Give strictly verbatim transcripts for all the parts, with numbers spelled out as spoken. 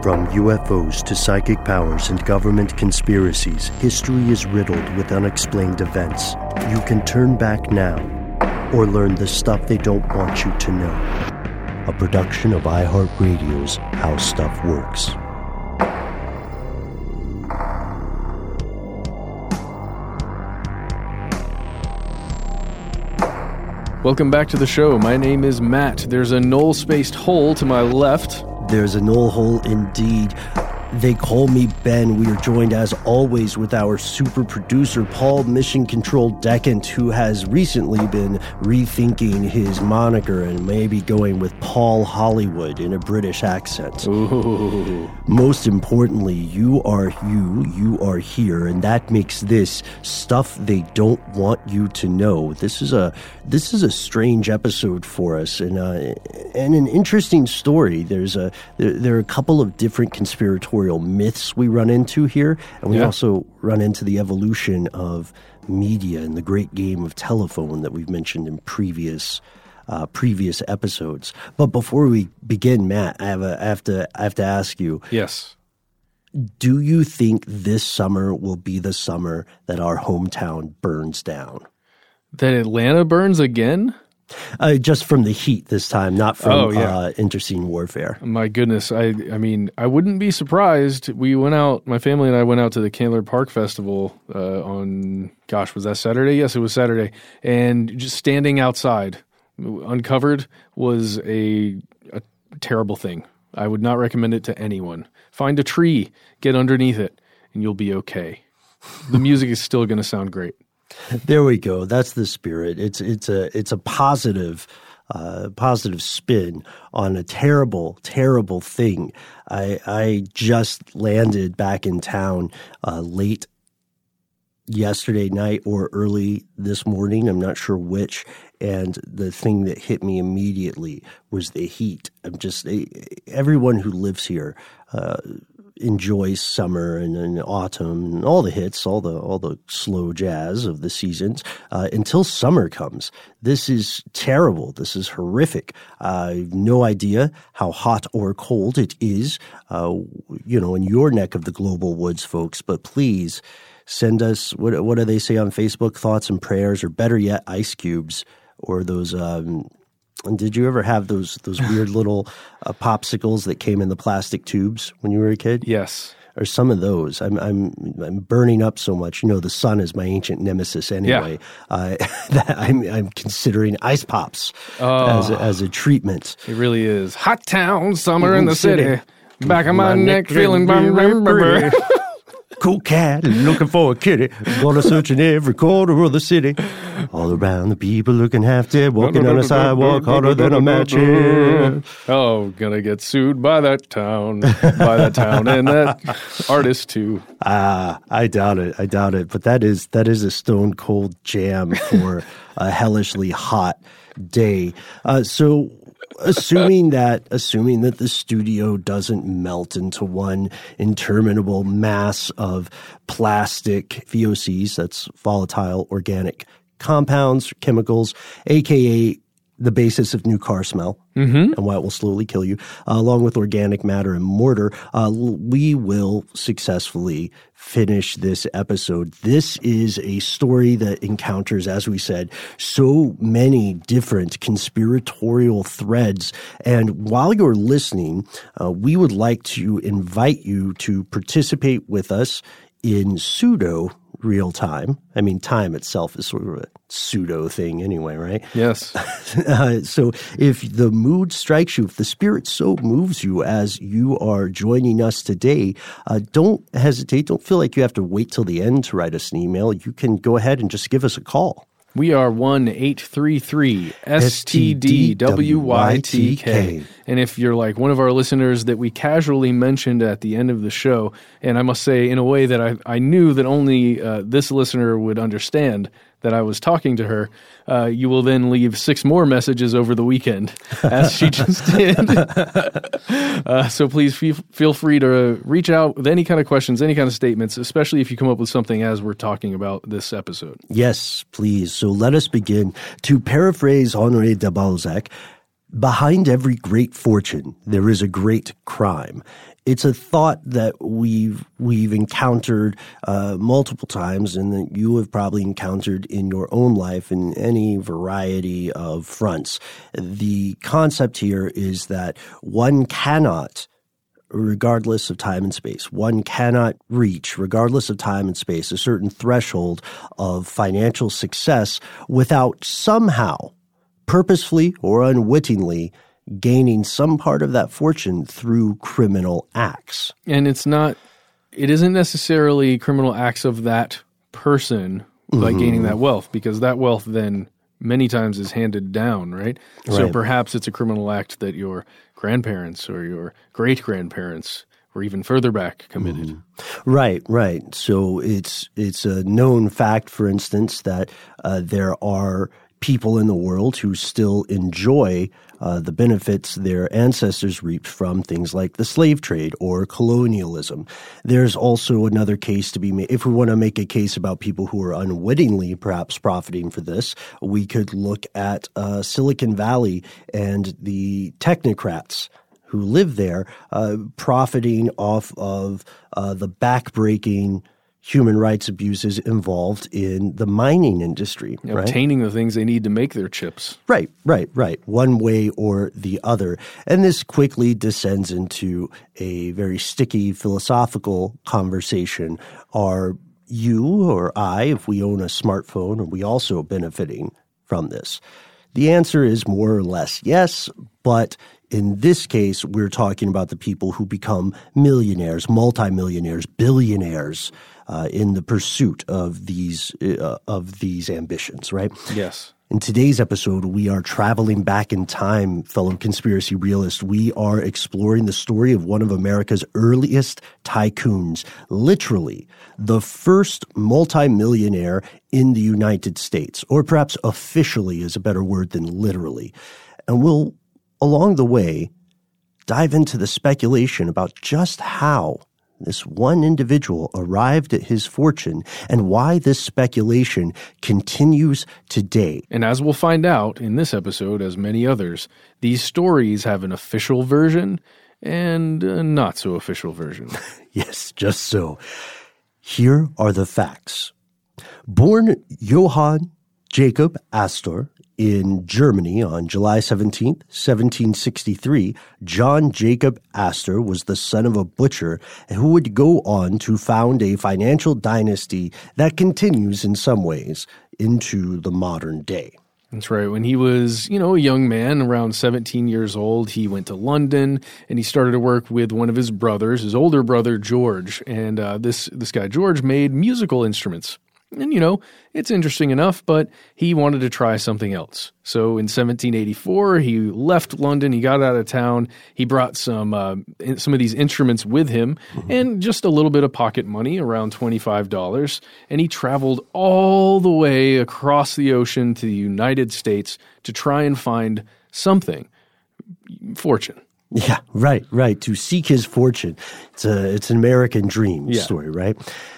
From U F Os to psychic powers and government conspiracies, history is riddled with unexplained events. You can turn back now or learn the stuff they don't want you to know. A production of iHeartRadio's How Stuff Works. Welcome back to the show. My name is Matt. There's a null-spaced hole to my left. There's a null hole indeed. They call me Ben. We are joined, as always, with our super producer, Paul Mission Control Decant, who has recently been rethinking his moniker and maybe going with Paul Hollywood in a British accent. Ooh. Most importantly, you are you, you are here, and that makes this stuff they don't want you to know. This is a this is a strange episode for us, and uh, and an interesting story. There's a there, there are a couple of different conspiratorial myths we run into here, and we yeah. also run into the evolution of media and the great game of telephone that we've mentioned in previous uh, previous episodes. But before we begin, Matt, I have a, I have to I have to ask you. Yes. Do you think this summer will be the summer that our hometown burns down? That Atlanta burns again? Uh, just from the heat this time, not from oh, yeah. uh, interscene warfare. My goodness. I I mean, I wouldn't be surprised. We went out, my family and I went out to the Candler Park Festival uh, on, gosh, was that Saturday? Yes, it was Saturday. And just standing outside, uncovered, was a, a terrible thing. I would not recommend it to anyone. Find a tree, get underneath it, and you'll be okay. The music is still going to sound great. There we go. That's the spirit. It's it's a it's a positive, uh, positive spin on a terrible, terrible thing. I I just landed back in town uh, late yesterday night or early this morning. I'm not sure which. And the thing that hit me immediately was the heat. I'm just everyone who lives here Uh, enjoys summer and, and autumn and all the hits, all the all the slow jazz of the seasons uh, until summer comes. This is terrible. This is horrific. Uh, I have no idea how hot or cold it is, uh, you know, in your neck of the global woods, folks. But please send us what what do they say on Facebook? Thoughts and prayers, or better yet, ice cubes, or those. Um, And did you ever have those those weird little uh, popsicles that came in the plastic tubes when you were a kid? Yes. Or some of those. I'm I'm I'm burning up so much. You know, the sun is my ancient nemesis anyway. Yeah. Uh, that I'm I'm considering ice pops oh, as a, as a treatment. It really is. Hot town, summer in the city. city. Back of my, my neck, neck feeling bum, bum, bum, bum. Cool cat looking for a kitty. Gonna search in every corner of the city. All around the people looking half dead, walking on a sidewalk harder than a match. Oh, gonna get sued by that town, by that town, and that artist too. Ah, I doubt it. I doubt it. But that is that is a stone cold jam for a hellishly hot day. Uh, so. Assuming that, assuming that the studio doesn't melt into one interminable mass of plastic V O Cs, that's volatile organic compounds, chemicals, aka the basis of new car smell, mm-hmm. and why it will slowly kill you, uh, along with organic matter and mortar, uh, we will successfully finish this episode. This is a story that encounters, as we said, so many different conspiratorial threads. And while you're listening, uh, we would like to invite you to participate with us in pseudo real time. I mean, time itself is sort of a pseudo thing anyway, right? Yes. uh, so if the mood strikes you, if the spirit so moves you as you are joining us today, uh, don't hesitate. Don't feel like you have to wait till the end to write us an email. You can go ahead and just give us a call. We are one eight three three S T D W Y T K. And if you're like one of our listeners that we casually mentioned at the end of the show, and I must say in a way that I, I knew that only uh, this listener would understand that I was talking to her, uh, you will then leave six more messages over the weekend, as she just did. uh, so please f- feel free to reach out with any kind of questions, any kind of statements, especially if you come up with something as we're talking about this episode. Yes, please. So let us begin. To paraphrase Honoré de Balzac, behind every great fortune, there is a great crime. it's a thought that we've we've encountered uh, multiple times, and that you have probably encountered in your own life in any variety of fronts. The concept here is that one cannot, regardless of time and space, one cannot reach, regardless of time and space, a certain threshold of financial success without somehow, purposefully or unwittingly, gaining some part of that fortune through criminal acts. And it's not, it isn't necessarily criminal acts of that person by mm-hmm. gaining that wealth, because that wealth then many times is handed down, right? right? So perhaps it's a criminal act that your grandparents or your great-grandparents or even further back committed. Mm-hmm. Right, right. So it's, it's a known fact, for instance, that uh, there are people in the world who still enjoy uh, the benefits their ancestors reaped from things like the slave trade or colonialism. There's also another case to be made. If we want to make a case about people who are unwittingly perhaps profiting for this, we could look at uh, Silicon Valley and the technocrats who live there uh, profiting off of uh, the backbreaking human rights abuses involved in the mining industry. Yeah, right? Obtaining the things they need to make their chips. Right, right, right. One way or the other. And this quickly descends into a very sticky philosophical conversation. Are you or I, if we own a smartphone, are we also benefiting from this? The answer is more or less yes, but in this case, we're talking about the people who become millionaires, multimillionaires, billionaires uh, in the pursuit of these uh, of these ambitions, right? Yes. In today's episode, we are traveling back in time, fellow conspiracy realists. We are exploring the story of one of America's earliest tycoons, literally the first multimillionaire in the United States, or perhaps officially is a better word than literally. And we'll, along the way, dive into the speculation about just how this one individual arrived at his fortune and why this speculation continues today. And as we'll find out in this episode, as many others, these stories have an official version and a not so official version. Yes, just so. Here are the facts. Born Johann Jacob Astor in Germany on July seventeenth, seventeen sixty-three, John Jacob Astor was the son of a butcher who would go on to found a financial dynasty that continues in some ways into the modern day. That's right. When he was, you know, a young man, around seventeen years old, he went to London and he started to work with one of his brothers, his older brother, George. And uh, this, this guy, George, made musical instruments. And, you know, it's interesting enough, but he wanted to try something else. So in seventeen eighty-four, he left London, he got out of town, he brought some uh, some of these instruments with him mm-hmm. and just a little bit of pocket money, around twenty-five dollars, and he traveled all the way across the ocean to the United States to try and find something, fortune. Yeah, right, right, to seek his fortune. It's a it's an American dream yeah. story, right?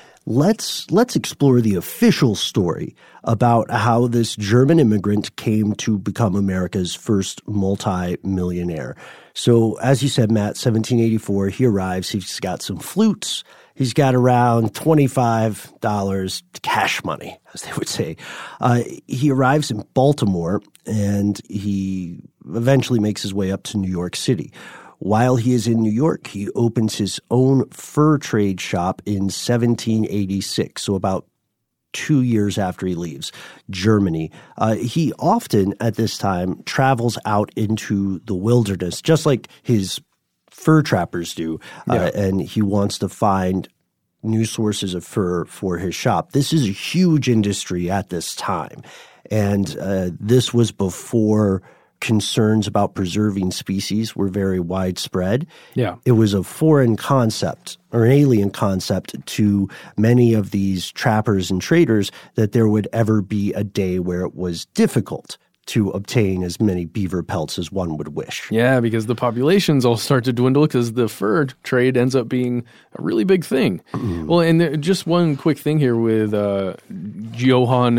Let's let's explore the official story about how this German immigrant came to become America's first multi-millionaire. So, as you said, Matt, seventeen eighty-four, he arrives. He's got some flutes. He's got around twenty-five dollars cash money, as they would say. Uh, he arrives in Baltimore, and he eventually makes his way up to New York City. While he is in New York, he opens his own fur trade shop in seventeen eighty-six, so about two years after he leaves Germany. Uh, he often, at this time, travels out into the wilderness, just like his fur trappers do, uh, yeah. and he wants to find new sources of fur for his shop. This is a huge industry at this time, and uh, this was before concerns about preserving species were very widespread. Yeah. It was a foreign concept or an alien concept to many of these trappers and traders that there would ever be a day where it was difficult to obtain as many beaver pelts as one would wish. Yeah, because the populations all start to dwindle because the fur trade ends up being a really big thing. Mm. Well, and there, just one quick thing here with uh, Johann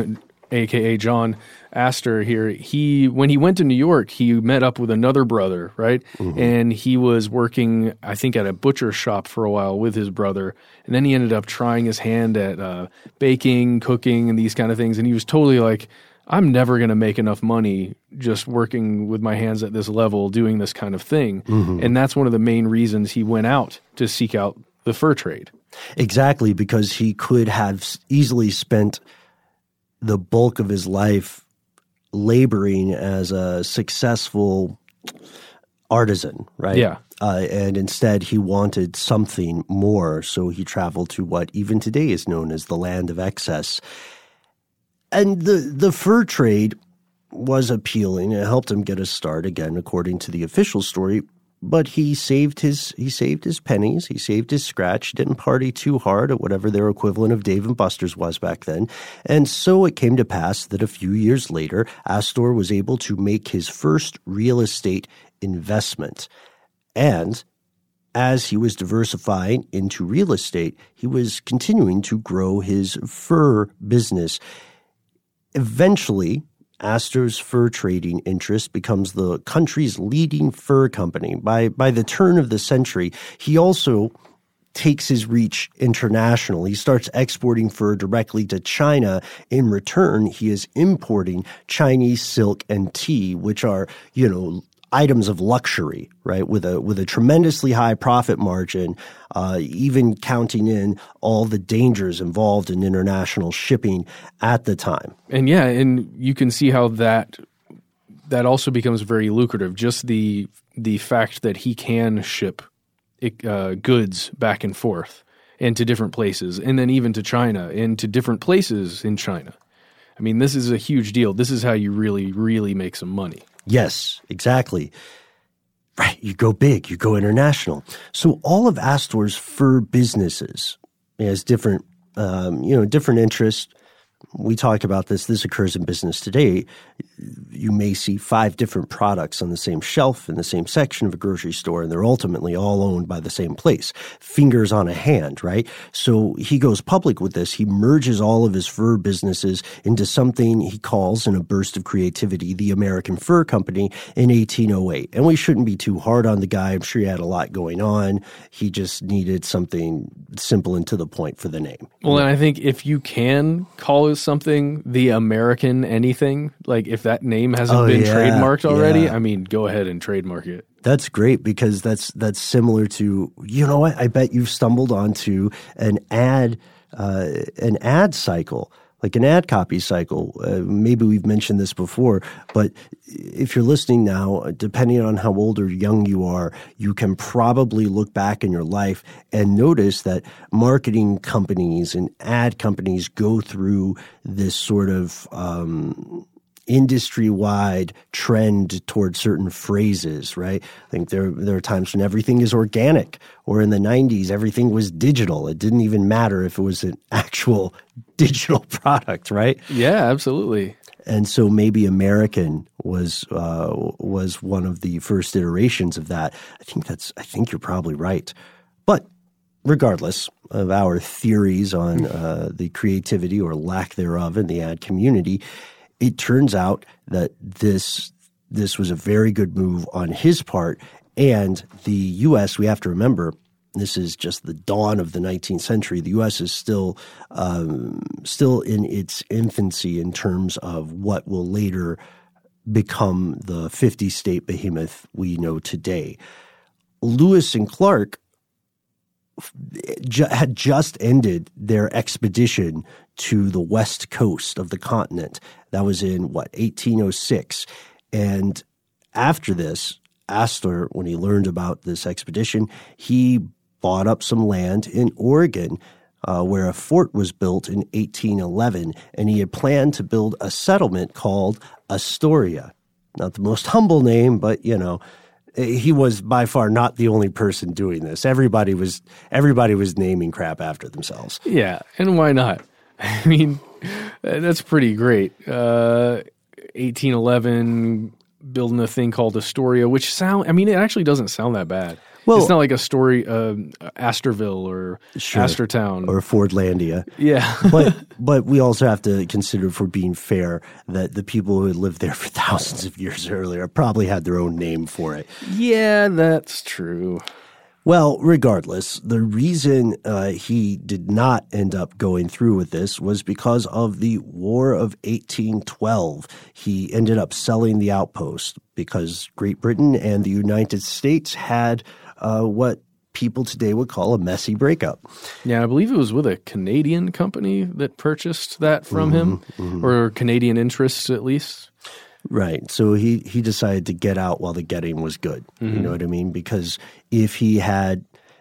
A K A John Astor here, he when he went to New York, he met up with another brother, right? Mm-hmm. And he was working, I think, at a butcher shop for a while with his brother. And then he ended up trying his hand at uh, baking, cooking, and these kind of things. And he was totally like, I'm never going to make enough money just working with my hands at this level, doing this kind of thing. Mm-hmm. And that's one of the main reasons he went out to seek out the fur trade. Exactly, because he could have easily spent the bulk of his life laboring as a successful artisan, right? Yeah. Uh, and instead he wanted something more, so he traveled to what even today is known as the land of excess. And the, the fur trade was appealing. It helped him get a start, again, according to the official story. But he saved his he saved his pennies, he saved his scratch, didn't party too hard at whatever their equivalent of Dave and Buster's was back then. And so it came to pass that a few years later, Astor was able to make his first real estate investment. And as he was diversifying into real estate, he was continuing to grow his fur business. Eventually, Astor's fur trading interest becomes the country's leading fur company. By by the turn of the century, he also takes his reach international. He starts exporting fur directly to China. In return, he is importing Chinese silk and tea, which are, you know, items of luxury, right, with a with a tremendously high profit margin, uh, even counting in all the dangers involved in international shipping at the time. And yeah, and you can see how that that also becomes very lucrative. Just the the fact that he can ship uh, goods back and forth and to different places, and then even to China and to different places in China. I mean, this is a huge deal. This is how you really, really make some money. Yes, exactly. Right, you go big, you go international. So all of Astor's fur businesses, he has different, um, you know, different interests. We talk about this. This occurs in business today. You may see five different products on the same shelf in the same section of a grocery store, and they're ultimately all owned by the same place. Fingers on a hand, right? So he goes public with this. He merges all of his fur businesses into something he calls, in a burst of creativity, the American Fur Company in eighteen oh eight. And we shouldn't be too hard on the guy. I'm sure he had a lot going on. He just needed something simple and to the point for the name. Well, and I think if you can call something the American anything, like if that name hasn't oh, been yeah, trademarked already, yeah. I mean, go ahead and trademark it. That's great, because that's that's similar to, you know what, I bet you've stumbled onto an ad uh, an ad cycle, like an ad copy cycle. Uh, maybe we've mentioned this before, but if you're listening now, depending on how old or young you are, you can probably look back in your life and notice that marketing companies and ad companies go through this sort of um, industry-wide trend towards certain phrases, right? I think there there are times when everything is organic, or in the nineties, everything was digital. It didn't even matter if it was an actual digital product, right? Yeah, absolutely. And so maybe American was uh, was one of the first iterations of that. I think that's. I think you're probably right. But regardless of our theories on uh, the creativity or lack thereof in the ad community, it turns out that this this was a very good move on his part. And the U S, we have to remember, this is just the dawn of the nineteenth century. The U S is still um, still in its infancy in terms of what will later become the fifty-state behemoth we know today. Lewis and Clark had just ended their expedition to the west coast of the continent. That was in, what, eighteen oh six. And after this, Astor, when he learned about this expedition, he bought up some land in Oregon uh, where a fort was built in eighteen eleven, and he had planned to build a settlement called Astoria. Not the most humble name, but, you know, he was by far not the only person doing this. Everybody was everybody was naming crap after themselves. Yeah, and why not? I mean, that's pretty great. Uh, eighteen eleven, building a thing called Astoria, which sound, I mean, it actually doesn't sound that bad. Well, it's not like a story, uh, Astorville or sure, Astortown. Or Fordlandia. Yeah. but but we also have to consider, for being fair, that the people who had lived there for thousands of years earlier probably had their own name for it. Yeah, that's true. Well, regardless, the reason uh, he did not end up going through with this was because of the War of eighteen twelve. He ended up selling the outpost because Great Britain and the United States had uh, what people today would call a messy breakup. Yeah, I believe it was with a Canadian company that purchased that from mm-hmm, him, mm-hmm. or Canadian interests at least. Right. So he, he decided to get out while the getting was good. Mm-hmm. You know what I mean? Because if he had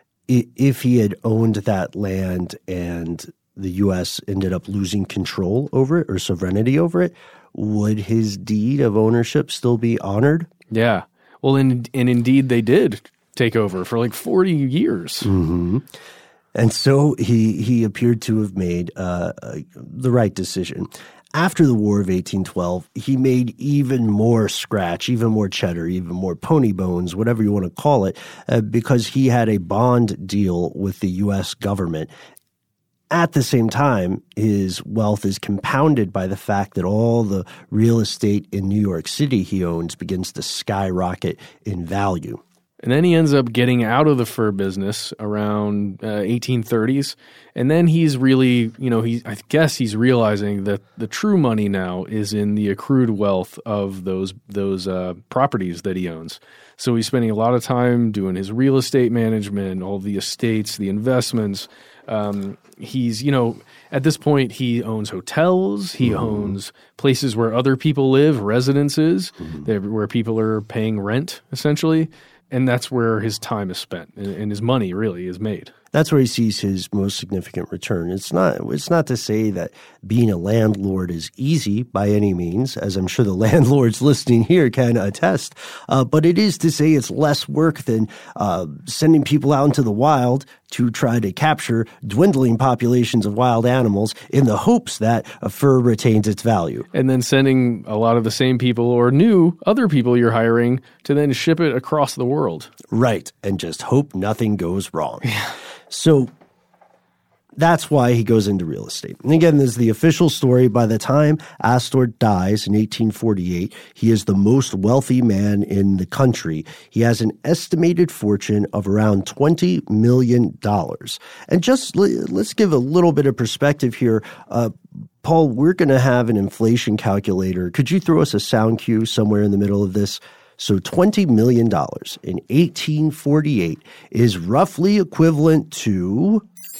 if he had owned that land and the U S ended up losing control over it or sovereignty over it, would his deed of ownership still be honored? Yeah. Well, and, and indeed they did take over for like forty years. Mm-hmm. And so he he appeared to have made uh, the right decision. After the War of eighteen twelve, he made even more scratch, even more cheddar, even more pony bones, whatever you want to call it, uh, because he had a bond deal with the U S government. At the same time, his wealth is compounded by the fact that all the real estate in New York City he owns begins to skyrocket in value. And then he ends up getting out of the fur business around uh, eighteen thirties. And then he's really, you know, he I guess he's realizing that the true money now is in the accrued wealth of those those uh, properties that he owns. So he's spending a lot of time doing his real estate management, all the estates, the investments. Um, he's, you know, at this point, he owns hotels. He mm-hmm. owns places where other people live, residences, mm-hmm. where people are paying rent, essentially. And that's where his time is spent and his money really is made. That's where he sees his most significant return. It's not it's not to say that being a landlord is easy by any means, as I'm sure the landlords listening here can attest, uh, but it is to say it's less work than uh, sending people out into the wild to try to capture dwindling populations of wild animals in the hopes that a fur retains its value. And then sending a lot of the same people or new other people you're hiring to then ship it across the world. Right, and just hope nothing goes wrong. Yeah. So that's why he goes into real estate. And again, this is the official story. By the time Astor dies in eighteen forty-eight, he is the most wealthy man in the country. He has an estimated fortune of around twenty million dollars. And just let's give a little bit of perspective here. Uh, Paul, we're going to have an inflation calculator. Could you throw us a sound cue somewhere in the middle of this? So twenty million dollars in eighteen forty-eight is roughly equivalent to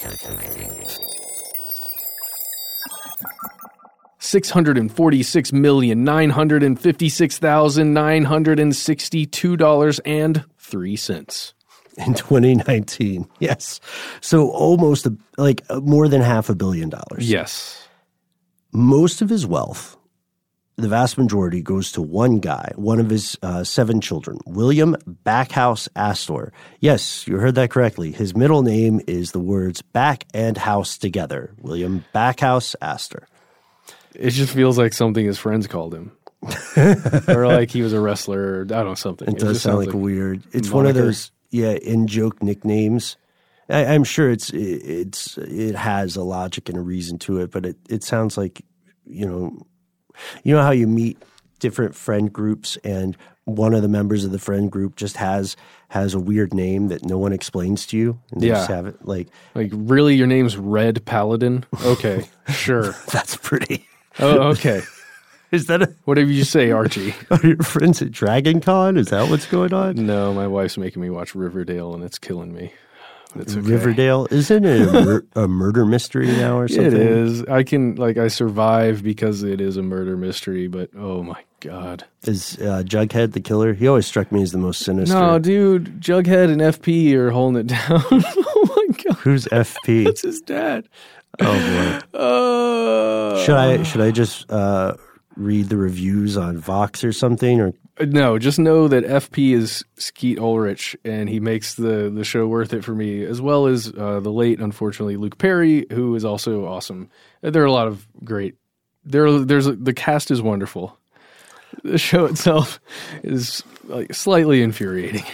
six hundred forty-six million, nine hundred fifty-six thousand, nine hundred sixty-two dollars and three cents. In twenty nineteen, yes. So almost a, like more than half a billion dollars. Yes. Most of his wealth, the vast majority, goes to one guy, one of his uh, seven children, William Backhouse Astor. Yes, you heard that correctly. His middle name is the words back and house together. William Backhouse Astor. It just feels like something his friends called him. Or like he was a wrestler or I don't know, something. It, it does sound like, like weird. It's moniker. One of those, yeah, in-joke nicknames. I, I'm sure it's it's it has a logic and a reason to it, but it, it sounds like, you know, you know how you meet different friend groups and one of the members of the friend group just has has a weird name that no one explains to you? And yeah. You just have it like, like, really, your name's Red Paladin? Okay, sure. That's pretty. Oh, okay. Is that a... Whatever you say, Archie. Are your friends at Dragon Con? Is that what's going on? No, my wife's making me watch Riverdale, and it's killing me. It's okay. Riverdale? Isn't it a, mur- a murder mystery now or something? It is. I can, like, I survive because it is a murder mystery, but oh my God. Is uh, Jughead the killer? He always struck me as the most sinister. No, dude. Jughead and F P are holding it down. Oh my God. Who's F P? That's his dad. Oh boy. Uh, should I should I just uh, read the reviews on Vox or something? Or no, just know that F P is Skeet Ulrich, and he makes the, the show worth it for me, as well as uh, the late, unfortunately, Luke Perry, who is also awesome. There are a lot of great. There, there's the cast is wonderful. The show itself is like slightly infuriating.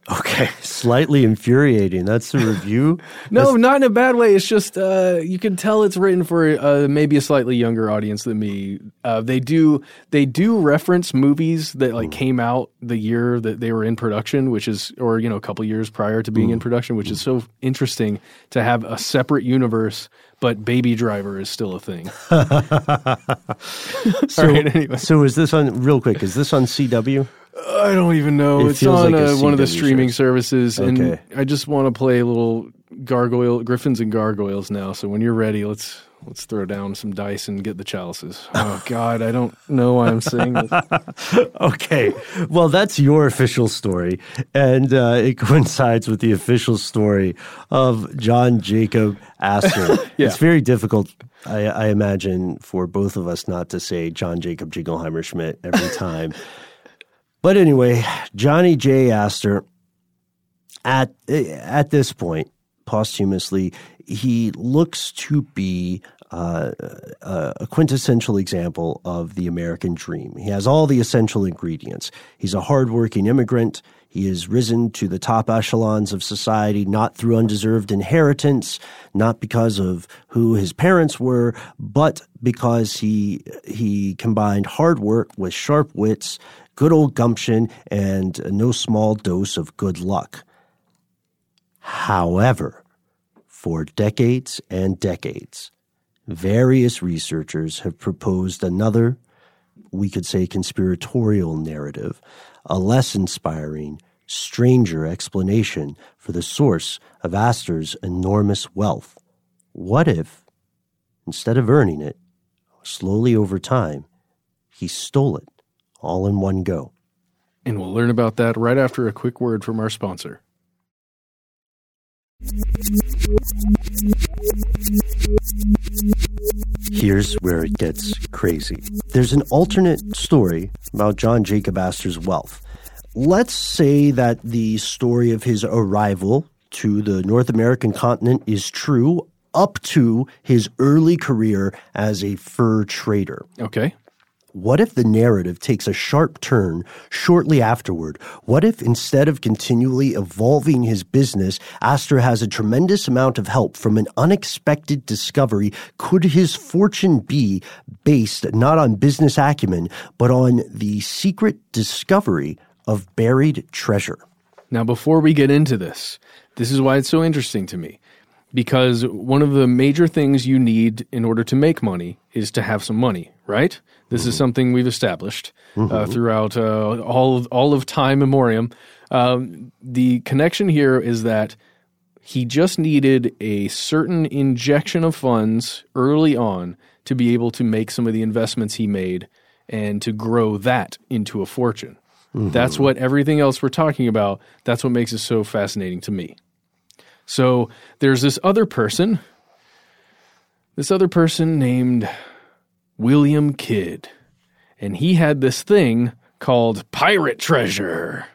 Okay, slightly infuriating. That's the review? No, That's... not in a bad way. It's just uh, you can tell it's written for uh, maybe a slightly younger audience than me. Uh, they do they do reference movies that like mm. came out the year that they were in production, which is or you know a couple years prior to being mm. in production, which mm. is so interesting to have a separate universe. But Baby Driver is still a thing. so, right, anyway. so is this on real quick? Is this on C W? I don't even know. It it's on like uh, one of the streaming show. services, okay. and I just want to play a little gargoyle, Griffins and Gargoyles now. So when you're ready, let's let's throw down some dice and get the chalices. Oh God, I don't know why I'm saying this. Okay, well that's your official story, and uh, it coincides with the official story of John Jacob Astor. Yeah. It's very difficult. I, I imagine for both of us not to say John Jacob Jingleheimer Schmidt every time. But anyway, Johnny J. Astor, at at this point, posthumously, he looks to be uh, a quintessential example of the American dream. He has all the essential ingredients. He's a hardworking immigrant. He has risen to the top echelons of society, not through undeserved inheritance, not because of who his parents were, but because he he combined hard work with sharp wits, good old gumption, and no small dose of good luck. However, for decades and decades, various researchers have proposed another, we could say, conspiratorial narrative, a less inspiring, stranger explanation for the source of Astor's enormous wealth. What if, instead of earning it, slowly over time, he stole it all in one go? And we'll learn about that right after a quick word from our sponsor. Here's where it gets crazy. There's an alternate story about John Jacob Astor's wealth. Let's say that the story of his arrival to the North American continent is true up to his early career as a fur trader. Okay. What if the narrative takes a sharp turn shortly afterward? What if instead of continually evolving his business, Astor has a tremendous amount of help from an unexpected discovery? Could his fortune be based not on business acumen, but on the secret discovery of buried treasure? Now, before we get into this, this is why it's so interesting to me. Because one of the major things you need in order to make money is to have some money, right? This mm-hmm. is something we've established mm-hmm. uh, throughout uh, all of, all of time memoriam. Um, the connection here is that he just needed a certain injection of funds early on to be able to make some of the investments he made and to grow that into a fortune. Mm-hmm. That's what everything else we're talking about, that's what makes it so fascinating to me. So there's this other person, this other person named William Kidd, and he had this thing called pirate treasure.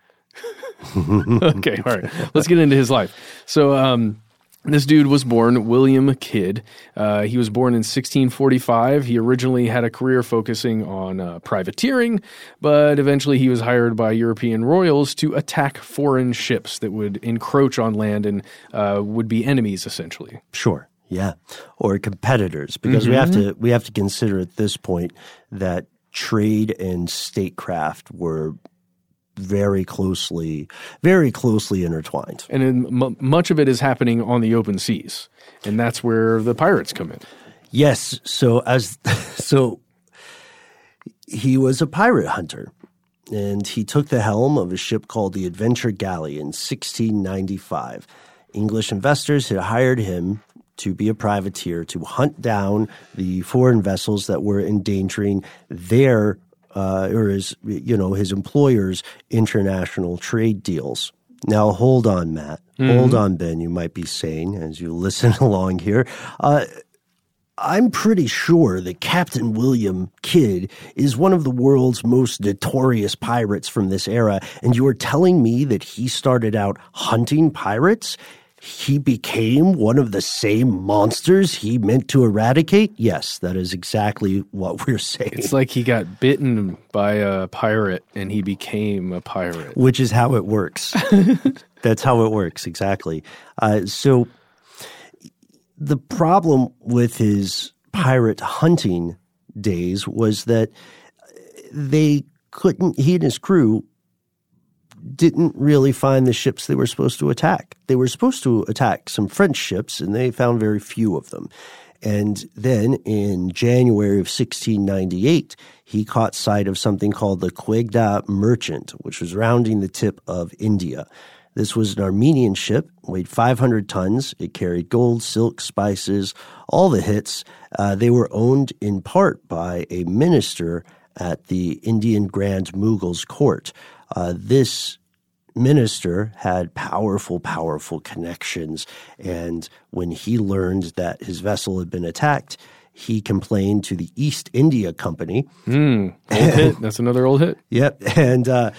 Okay, all right, let's get into his life. So um, this dude was born William Kidd. Uh, he was born in sixteen forty-five. He originally had a career focusing on uh, privateering, but eventually he was hired by European royals to attack foreign ships that would encroach on land and uh, would be enemies, essentially. Sure, yeah, or competitors, because mm-hmm. we have to we have to consider at this point that trade and statecraft were very closely, very closely intertwined. And in, m- much of it is happening on the open seas, and that's where the pirates come in. Yes, so as so he was a pirate hunter, and he took the helm of a ship called the Adventure Galley in sixteen ninety-five. English investors had hired him to be a privateer to hunt down the foreign vessels that were endangering their Uh, or his, you know, his employer's international trade deals. Now, hold on, Matt. Mm-hmm. Hold on, Ben, you might be saying as you listen along here. Uh, I'm pretty sure that Captain William Kidd is one of the world's most notorious pirates from this era, and you are telling me that he started out hunting pirates? he became one of the same monsters he meant to eradicate? Yes, that is exactly what we're saying. It's like he got bitten by a pirate and he became a pirate. Which is how it works. That's how it works, exactly. Uh, so the problem with his pirate hunting days was that they couldn't, he and his crew didn't really find the ships they were supposed to attack. They were supposed to attack some French ships, and they found very few of them. And then in January of sixteen ninety-eight, he caught sight of something called the Quegda Merchant, which was rounding the tip of India. This was an Armenian ship, weighed five hundred tons. It carried gold, silk, spices, all the hits. Uh, they were owned in part by a minister at the Indian Grand Mughal's court. Uh, this minister had powerful, powerful connections, and when he learned that his vessel had been attacked, he complained to the East India Company. Mm, old hit. That's another old hit. Yep. And uh,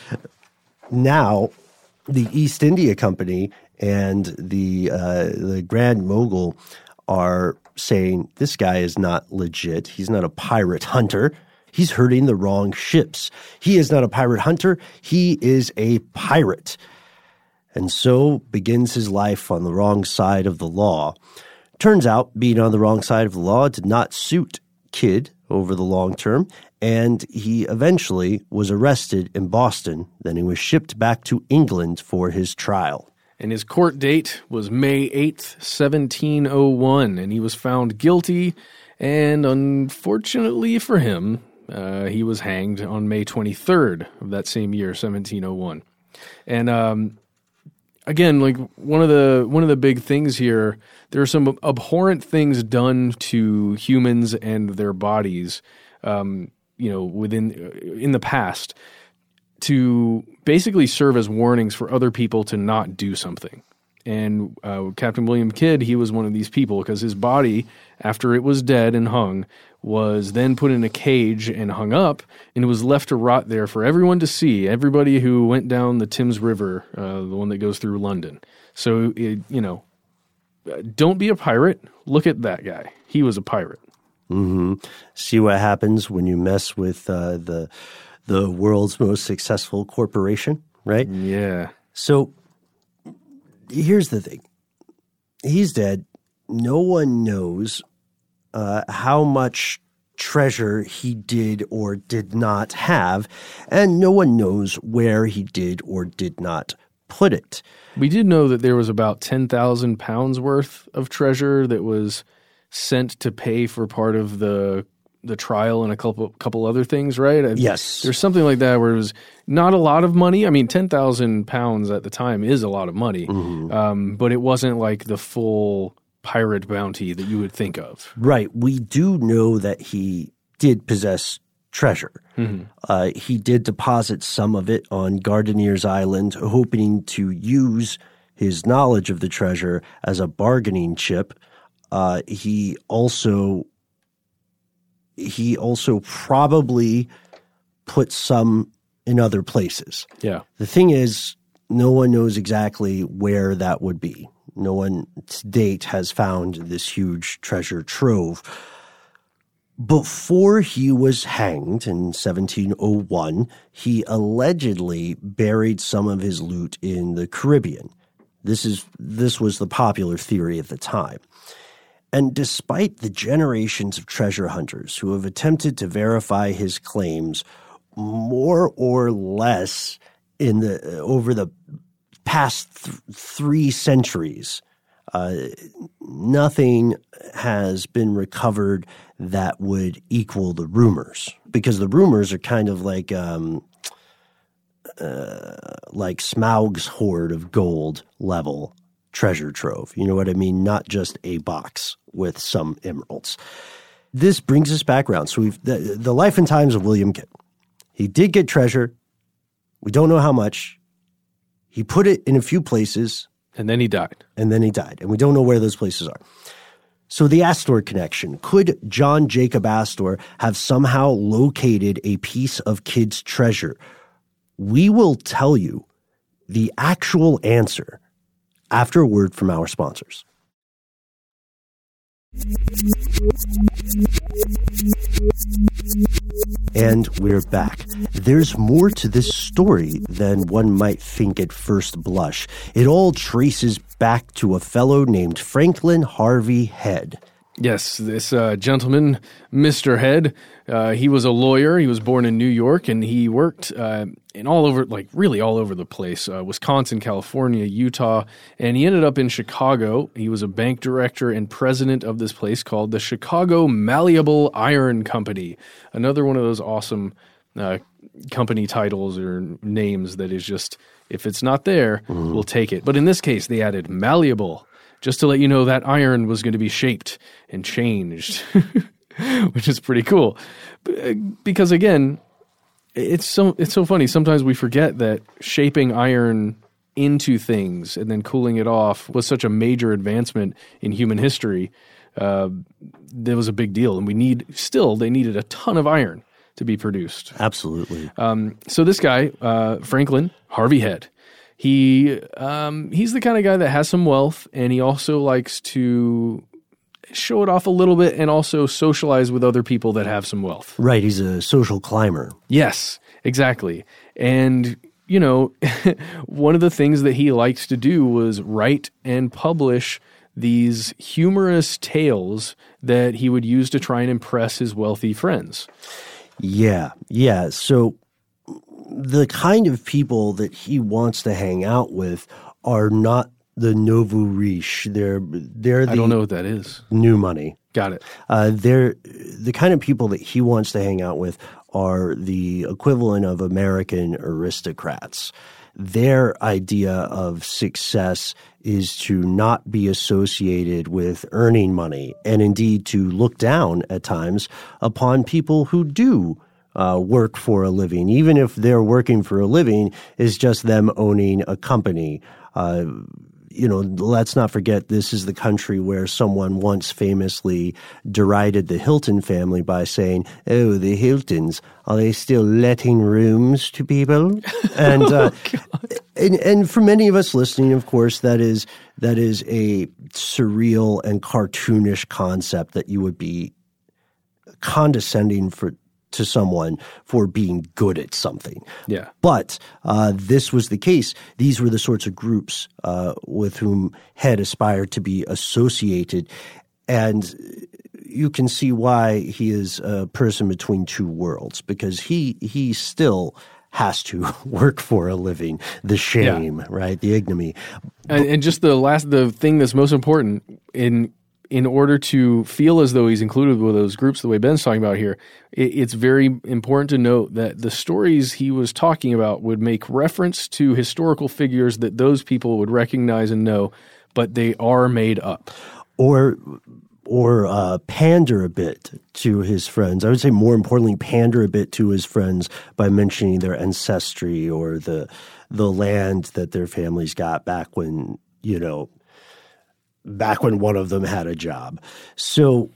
now the East India Company and the uh, the Grand Mughal are saying, this guy is not legit. He's not a pirate hunter. He's hurting the wrong ships. He is not a pirate hunter. He is a pirate. And so begins his life on the wrong side of the law. Turns out being on the wrong side of the law did not suit Kidd over the long term, and he eventually was arrested in Boston. Then he was shipped back to England for his trial. And his court date was May eighth, seventeen oh one, and he was found guilty, and unfortunately for him, Uh, he was hanged on May twenty-third of that same year, seventeen oh one. And um, again, like one of the one of the big things here, there are some abhorrent things done to humans and their bodies, um, you know, within in the past, to basically serve as warnings for other people to not do something. And uh, Captain William Kidd, he was one of these people because his body, after it was dead and hung, was then put in a cage and hung up, and it was left to rot there for everyone to see, everybody who went down the Thames River, uh, the one that goes through London. So, it, you know, don't be a pirate. Look at that guy. He was a pirate. Mm-hmm. See what happens when you mess with uh, the the world's most successful corporation, right? Yeah. So here's the thing. He's dead. No one knows uh, how much treasure he did or did not have, and no one knows where he did or did not put it. We did know that there was about ten thousand pounds worth of treasure that was sent to pay for part of the the trial and a couple couple other things, right? Yes. There's something like that where it was not a lot of money. I mean, ten thousand pounds at the time is a lot of money, mm-hmm. um, but it wasn't like the full pirate bounty that you would think of. Right. We do know that he did possess treasure. Mm-hmm. Uh, he did deposit some of it on Gardeniers Island, hoping to use his knowledge of the treasure as a bargaining chip. Uh, he also he also probably put some in other places. Yeah. The thing is, no one knows exactly where that would be. No one to date has found this huge treasure trove. Before he was hanged in seventeen oh one, he allegedly buried some of his loot in the Caribbean. This is this was the popular theory at the time. And despite the generations of treasure hunters who have attempted to verify his claims more or less in the over the past th- three centuries, uh, nothing has been recovered that would equal the rumors, because the rumors are kind of like um, uh, like Smaug's hoard of gold level treasure trove. You know what I mean? Not just a box with some emeralds. This brings us back around. So we've the, the life and times of William Kidd. He did get treasure. We don't know how much. He put it in a few places. And then he died. And then he died. And we don't know where those places are. So the Astor connection. Could John Jacob Astor have somehow located a piece of Kidd's treasure? We will tell you the actual answer after a word from our sponsors. And we're back. There's more to this story than one might think at first blush. It all traces back to a fellow named Franklin Harvey Head. Yes, this uh, gentleman, Mister Head, uh, he was a lawyer. He was born in New York, and he worked uh, in all over, like really all over the place, uh, Wisconsin, California, Utah, and he ended up in Chicago. He was a bank director and president of this place called the Chicago Malleable Iron Company, another one of those awesome uh, company titles or names that is just, if it's not there, mm. we'll take it. But in this case, they added malleable, just to let you know that iron was going to be shaped and changed, which is pretty cool. Because again, it's so it's so funny. Sometimes we forget that shaping iron into things and then cooling it off was such a major advancement in human history. Uh, that was a big deal, and we need still they needed a ton of iron to be produced. Absolutely. Um, so this guy, uh, Franklin Harvey Head. He um, he's the kind of guy that has some wealth, and he also likes to show it off a little bit and also socialize with other people that have some wealth. Right. He's a social climber. Yes, exactly. And, you know, one of the things that he liked to do was write and publish these humorous tales that he would use to try and impress his wealthy friends. Yeah. Yeah. So the kind of people that he wants to hang out with are not the nouveau riche. They're they're the I don't know what that is. New money. Got it. Uh, they're the kind of people that he wants to hang out with are the equivalent of American aristocrats. Their idea of success is to not be associated with earning money, and indeed to look down at times upon people who do Uh, work for a living, even if they're working for a living is just them owning a company. Uh, you know, let's not forget this is the country where someone once famously derided the Hilton family by saying, "Oh, the Hiltons, are they still letting rooms to people?" And uh, oh, and, and for many of us listening, of course, that is that is a surreal and cartoonish concept that you would be condescending for. to someone for being good at something. Yeah. But uh, this was the case. These were the sorts of groups uh, with whom Head aspired to be associated. And you can see why he is a person between two worlds, because he he still has to work for a living. The shame, yeah. right? The ignominy. And, and just the last, the thing that's most important in in order to feel as though he's included with those groups the way Ben's talking about here, it, it's very important to note that the stories he was talking about would make reference to historical figures that those people would recognize and know, but they are made up. Or or uh, pander a bit to his friends. I would say more importantly, pander a bit to his friends by mentioning their ancestry or the the land that their families got back when, you know, back when one of them had a job. So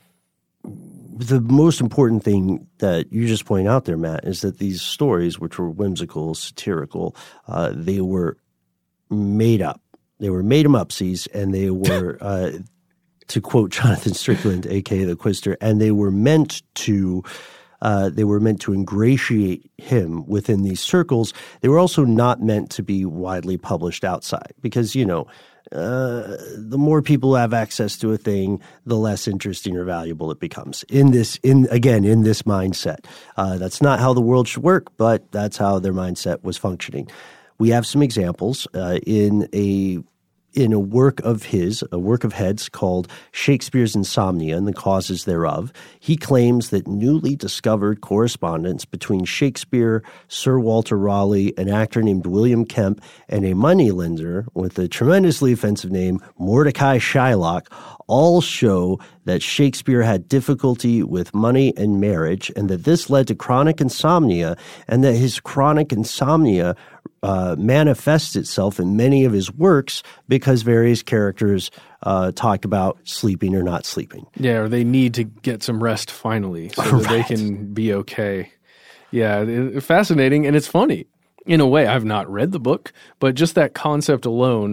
the most important thing that you just point out there, Matt, is that these stories, which were whimsical, satirical, uh, they were made up. They were made-em-upsies, and they were, uh, to quote Jonathan Strickland, a k a the Quister, and they were meant to uh, they were meant to ingratiate him within these circles. They were also not meant to be widely published outside because, you know, Uh, the more people have access to a thing, the less interesting or valuable it becomes. In this, in again, in this mindset, uh, that's not how the world should work, but that's how their mindset was functioning. We have some examples uh, in a in a work of his, a work of Head's called Shakespeare's Insomnia and the Causes Thereof. He claims that newly discovered correspondence between Shakespeare, Sir Walter Raleigh, an actor named William Kemp, and a moneylender with a tremendously offensive name, Mordecai Shylock, all show that Shakespeare had difficulty with money and marriage, and that this led to chronic insomnia, and that his chronic insomnia uh, manifests itself in many of his works because various characters uh, talked about sleeping or not sleeping. Yeah, or they need to get some rest finally so right. that they can be okay. Yeah, it's fascinating, and it's funny. In a way, I've not read the book, but just that concept alone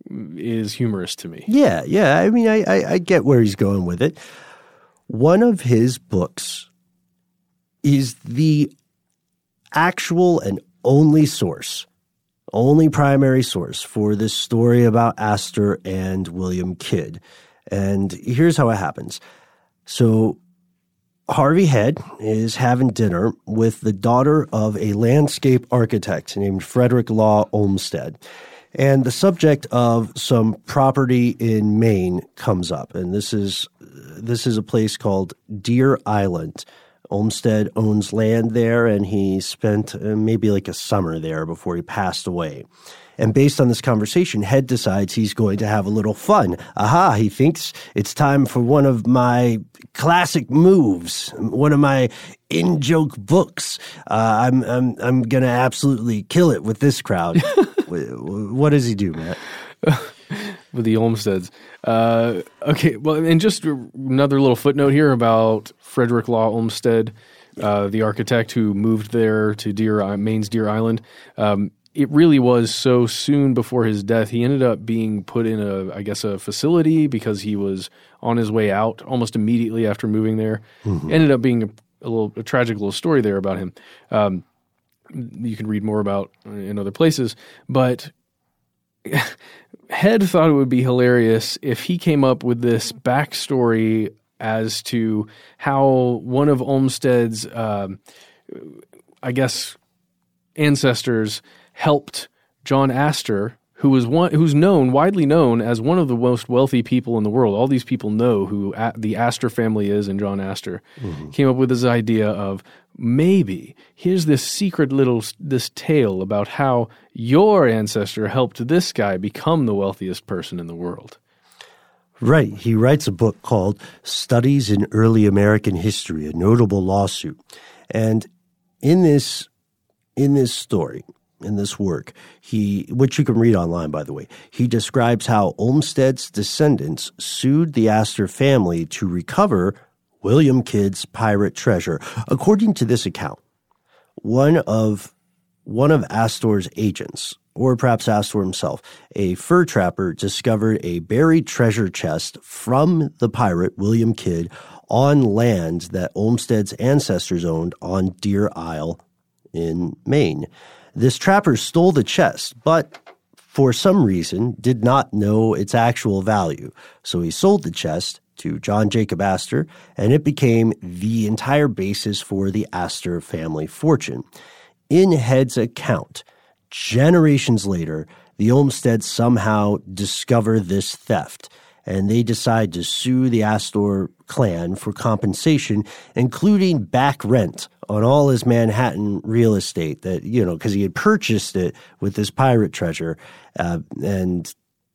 is humorous to me. Yeah, yeah. I mean, I, I, I get where he's going with it. One of his books is the actual and only source, only primary source for this story about Astor and William Kidd. And here's how it happens. So Harvey Head is having dinner with the daughter of a landscape architect named Frederick Law Olmsted. And the subject of some property in Maine comes up. And this is this is a place called Deer Island. Olmsted owns land there, and he spent uh, maybe like a summer there before he passed away. And based on this conversation, Head decides he's going to have a little fun. Aha, he thinks it's time for one of my classic moves, one of my in-joke books. Uh, I'm I'm I'm going to absolutely kill it with this crowd. What does he do, Matt? With the Olmsteds. Uh, okay, well, and just another little footnote here about Frederick Law Olmsted, uh, the architect who moved there to Deer, Maine's Deer Island. Um, it really was so soon before his death. He ended up being put in a, I guess, a facility because he was on his way out almost immediately after moving there. Mm-hmm. Ended up being a, a little a tragic little story there about him. Um, you can read more about in other places, but Head thought it would be hilarious if he came up with this backstory as to how one of Olmsted's, um, I guess, ancestors helped John Astor, who was one who's known widely known as one of the most wealthy people in the world. All these people know who a, the Astor family is and John Astor. Mm-hmm. Came up with this idea of maybe here's this secret little this tale about how your ancestor helped this guy become the wealthiest person in the world. Right. He writes a book called Studies in Early American History, a Notable Lawsuit. And in this in this story, in this work, he, which you can read online, by the way, he describes how Olmsted's descendants sued the Astor family to recover William Kidd's pirate treasure. According to this account, one of one of Astor's agents, or perhaps Astor himself, a fur trapper, discovered a buried treasure chest from the pirate William Kidd on land that Olmsted's ancestors owned on Deer Isle in Maine. This trapper stole the chest, but for some reason did not know its actual value. So he sold the chest to John Jacob Astor, and it became the entire basis for the Astor family fortune. In Head's account, generations later, the Olmsteds somehow discover this theft, and they decide to sue the Astor clan for compensation, including back rent on all his Manhattan real estate that, you know, because he had purchased it with this pirate treasure. Uh, and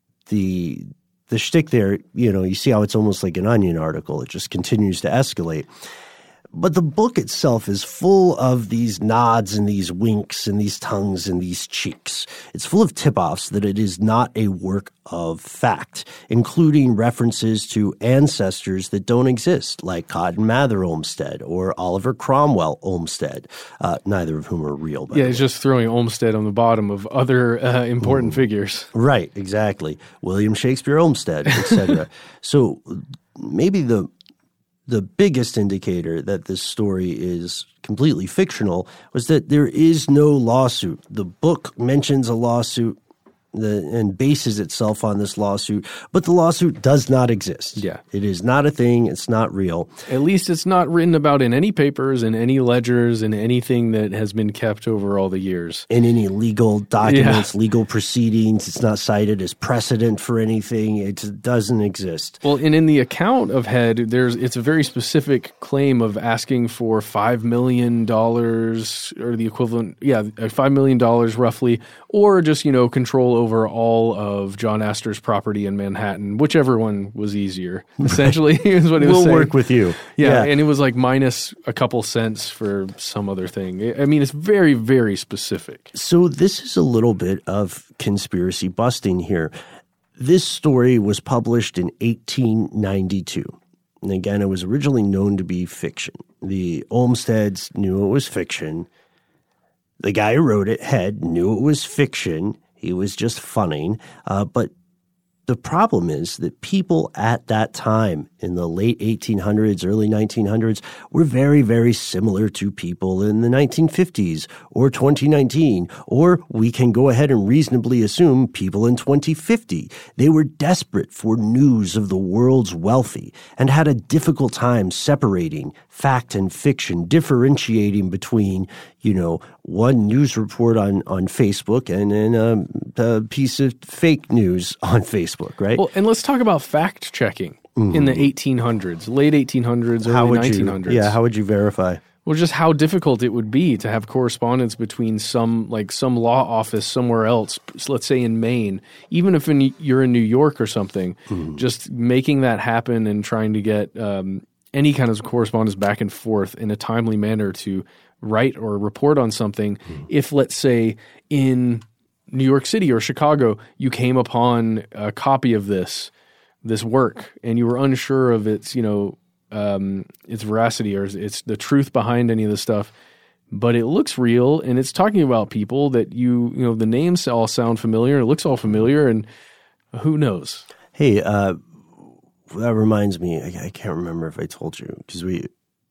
the the shtick there, you know, you see how it's almost like an Onion article. It just continues to escalate. But the book itself is full of these nods and these winks and these tongues and these cheeks. It's full of tip-offs that it is not a work of fact, including references to ancestors that don't exist, like Cotton Mather Olmsted or Oliver Cromwell Olmsted, uh, neither of whom are real. By yeah, the he's way. just throwing Olmsted on the bottom of other uh, important mm. figures. Right, exactly. William Shakespeare Olmsted, et cetera. So maybe the The biggest indicator that this story is completely fictional was that there is no lawsuit. The book mentions a lawsuit the, and bases itself on this lawsuit, but the lawsuit does not exist. Yeah. It is not a thing. It's not real. At least it's not written about in any papers, in any ledgers, in anything that has been kept over all the years. In any legal documents, yeah. legal proceedings. It's not cited as precedent for anything. It doesn't exist. Well, and in the account of Head, there's it's a very specific claim of asking for five million dollars or the equivalent, yeah, five million dollars roughly, or just, you know, control over all of John Astor's property in Manhattan, whichever one was easier, essentially, is what he was we'll saying. We'll work with you. Yeah, yeah, and it was like minus a couple cents for some other thing. I mean, it's very, very specific. So this is a little bit of conspiracy busting here. This story was published in eighteen ninety-two. And again, it was originally known to be fiction. The Olmsteds knew it was fiction. The guy who wrote it, Head, knew it was fiction. He was just funning. Uh, but the problem is that people at that time in the late eighteen hundreds, early nineteen hundreds were very, very similar to people in the nineteen fifties or twenty nineteen, or we can go ahead and reasonably assume people in twenty fifty. They were desperate for news of the world's wealthy and had a difficult time separating fact and fiction, differentiating between, you know, one news report on, on Facebook and then a, a piece of fake news on Facebook, right? Well, and let's talk about fact checking mm-hmm. in the eighteen hundreds, late eighteen hundreds, how early would nineteen hundreds. You, yeah, how would you verify? Well, just how difficult it would be to have correspondence between some, like some law office somewhere else, let's say in Maine, even if in, you're in New York or something, mm-hmm. just making that happen and trying to get um, any kind of correspondence back and forth in a timely manner to write or report on something. Mm-hmm. If, let's say, in New York City or Chicago, you came upon a copy of this this work and you were unsure of its, you know, um, its veracity or its the truth behind any of the stuff, but it looks real and it's talking about people that you, you know, the names all sound familiar, it looks all familiar, and who knows? Hey, uh, that reminds me, I, I can't remember if I told you, because we,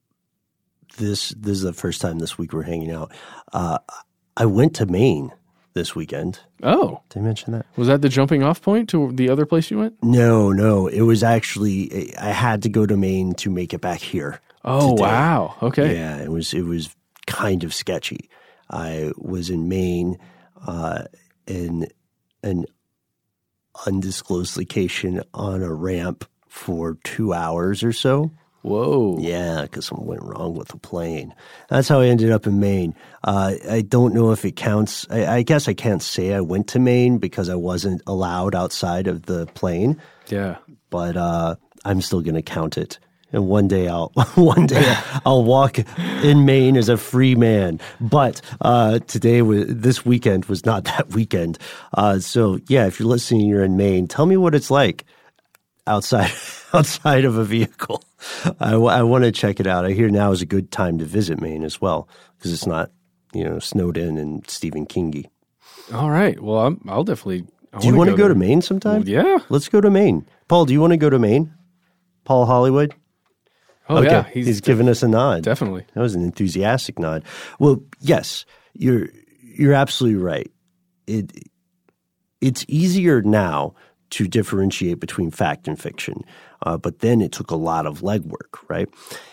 this, this is the first time this week we're hanging out. Uh, I went to Maine this weekend. Oh. Did I mention that? Was that the jumping off point to the other place you went? No, no. It was actually, I had to go to Maine to make it back here. Oh, today. Wow. Okay. Yeah, it was, it was kind of sketchy. I was in Maine uh, in an undisclosed location on a ramp for two hours or so. Whoa. Yeah, because something went wrong with the plane. That's how I ended up in Maine. Uh, I don't know if it counts. I, I guess I can't say I went to Maine because I wasn't allowed outside of the plane. Yeah. But uh, I'm still going to count it. And one day I'll one day I'll walk in Maine as a free man. But uh, today was this weekend was not that weekend. Uh, so yeah, if you're listening, you're in Maine. Tell me what it's like outside outside of a vehicle. I, I want to check it out. I hear now is a good time to visit Maine as well because it's not, you know, snowed in and Stephen Kingy. All right. Well, I'm, I'll definitely. I do you want to go, go to Maine sometime? Well, yeah. Let's go to Maine. Paul, do you want to go to Maine? Paul Hollywood? Oh, okay. yeah. He's, he's giving us a nod. Definitely. That was an enthusiastic nod. Well, yes, you're you're absolutely right. It It's easier now to differentiate between fact and fiction, uh, but then it took a lot of legwork, right?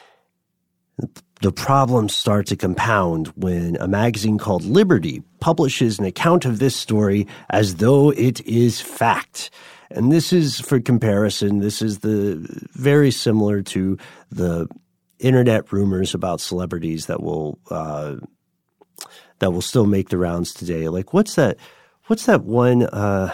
The problems start to compound when a magazine called Liberty publishes an account of this story as though it is fact. And this is, for comparison, this is the very similar to the internet rumors about celebrities that will uh, that will still make the rounds today. Like, what's that? What's that one? Uh,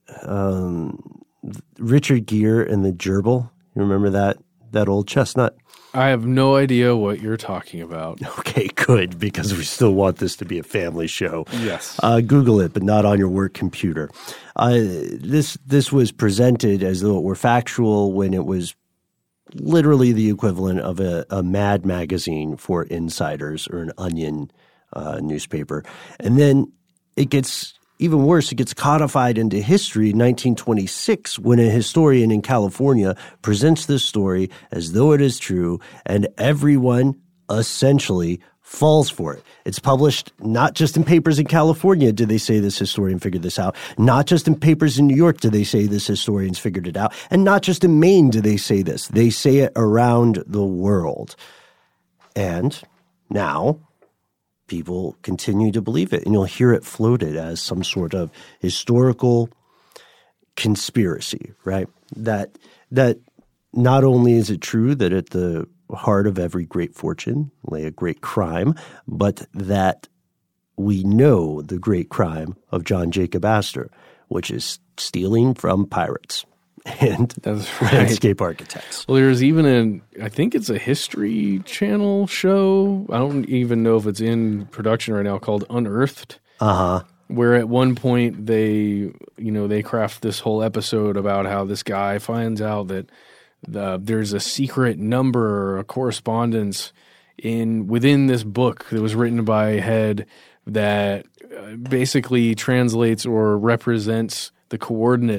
um, Richard Gere and the Gerbil. You remember that that old chestnut? I have no idea what you're talking about. Okay, good, because we still want this to be a family show. Yes. Uh, Google it, but not on your work computer. Uh, this this was presented as though it were factual when it was literally the equivalent of a, a Mad magazine for insiders or an Onion uh, newspaper. And then it gets even worse, it gets codified into history in nineteen twenty-six when a historian in California presents this story as though it is true, and everyone essentially falls for it. It's published not just in papers in California did they say this historian figured this out, not just in papers in New York did they say this historian's figured it out, and not just in Maine do they say this. They say it around the world. And now people continue to believe it, and you'll hear it floated as some sort of historical conspiracy, right? That that not only is it true that at the heart of every great fortune lay a great crime, but that we know the great crime of John Jacob Astor, which is stealing from pirates and That's right. landscape architects. Well, there's even an, I think it's a History Channel show. I don't even know if it's in production right now, called Unearthed. Uh-huh. Where at one point they, you know, they craft this whole episode about how this guy finds out that the, there's a secret number or a correspondence in within this book that was written by Head that uh, basically translates or represents the coordinates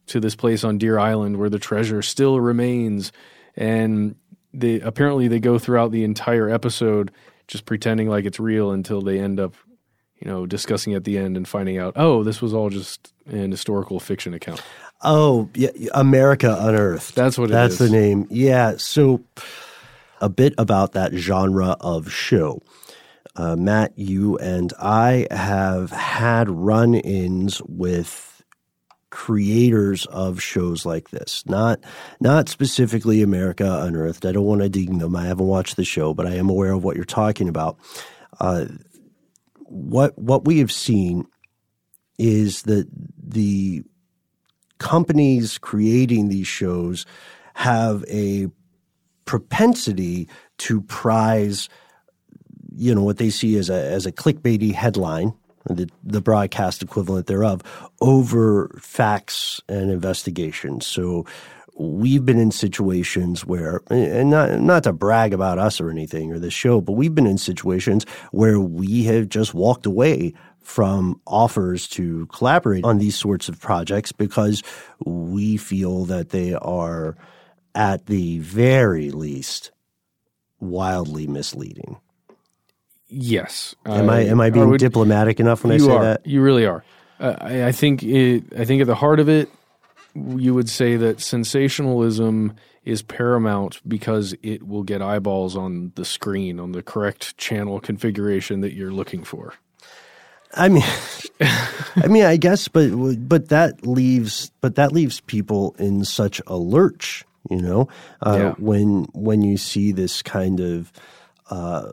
to this place on Deer Island where the treasure still remains. And they apparently they go throughout the entire episode just pretending like it's real until they end up, you know, discussing at the end and finding out, oh, this was all just an historical fiction account. Oh, yeah, America Unearthed. That's what it That's is. That's the name. Yeah, so a bit about that genre of show. Uh, Matt, you and I have had run-ins with creators of shows like this. Not not specifically America Unearthed. I don't want to ding them. I haven't watched the show, but I am aware of what you're talking about. Uh, what what we have seen is that the companies creating these shows have a propensity to prize, you know, what they see as a as a clickbaity headline, the the broadcast equivalent thereof, over facts and investigations. So we've been in situations where, and not not to brag about us or anything or this show, but we've been in situations where we have just walked away from offers to collaborate on these sorts of projects because we feel that they are, at the very least, wildly misleading. Yes. Am I, I am I being I would, diplomatic enough when I say are. that? You really are. Uh, I, I think it, I think at the heart of it, you would say that sensationalism is paramount because it will get eyeballs on the screen, on the correct channel configuration that you're looking for. I mean, I mean, I guess, but but that leaves, but that leaves people in such a lurch, you know, uh, yeah. when when you see this kind of uh,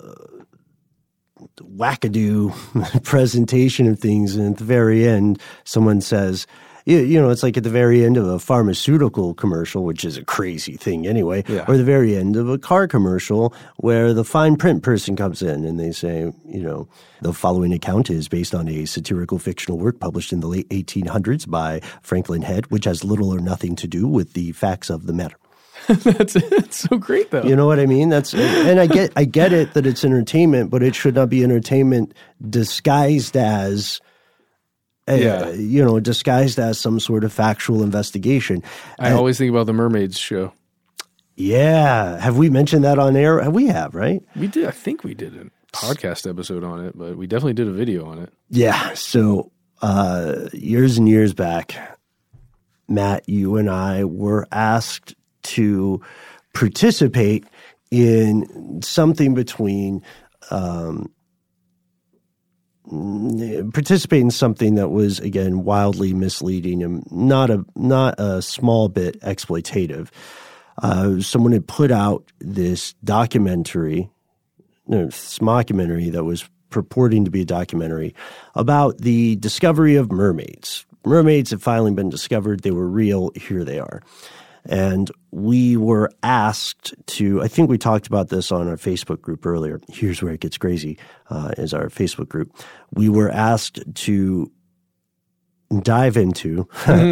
wackadoo presentation of things, and at the very end, someone says, you, you know, it's like at the very end of a pharmaceutical commercial, which is a crazy thing anyway, yeah. or the very end of a car commercial where the fine print person comes in and they say, you know, the following account is based on a satirical fictional work published in the late eighteen hundreds by Franklin Head, which has little or nothing to do with the facts of the matter. that's, that's so great, though. You know what I mean? That's and I get I get it that it's entertainment, but it should not be entertainment disguised as A, yeah. you know, disguised as some sort of factual investigation. I and, always think about the Mermaids show. Yeah. Have we mentioned that on air? We have, right? We did. I think we did a podcast episode on it, but we definitely did a video on it. Yeah. So uh, years and years back, Matt, you and I were asked to participate in something between um, participate in something that was, again, wildly misleading and not a not a small bit exploitative. Uh, someone had put out this documentary, no, this mockumentary that was purporting to be a documentary about the discovery of mermaids. Mermaids have finally been discovered. They were real. Here they are. And we were asked to, I think we talked about this on our Facebook group earlier. Here's where it gets crazy, uh, is our Facebook group. We were asked to dive into,